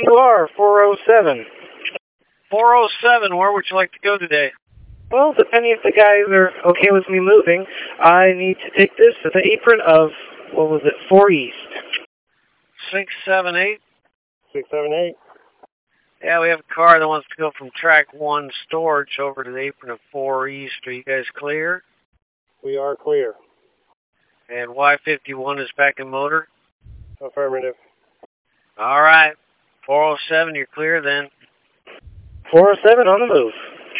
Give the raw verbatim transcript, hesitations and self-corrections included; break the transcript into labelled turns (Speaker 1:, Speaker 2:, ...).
Speaker 1: You are four oh seven.
Speaker 2: four oh seven, where would you like to go today?
Speaker 1: Well, depending if the guys are okay with me moving, I need to take this to the apron of, what was it, four East.
Speaker 2: six seven eight?
Speaker 1: six seven eight.
Speaker 2: Yeah, we have a car that wants to go from track one storage over to the apron of four East. Are you guys clear?
Speaker 1: We are clear.
Speaker 2: And Y fifty-one is back in motor?
Speaker 1: Affirmative.
Speaker 2: All right. four oh seven, you're clear then.
Speaker 1: four oh seven on the move.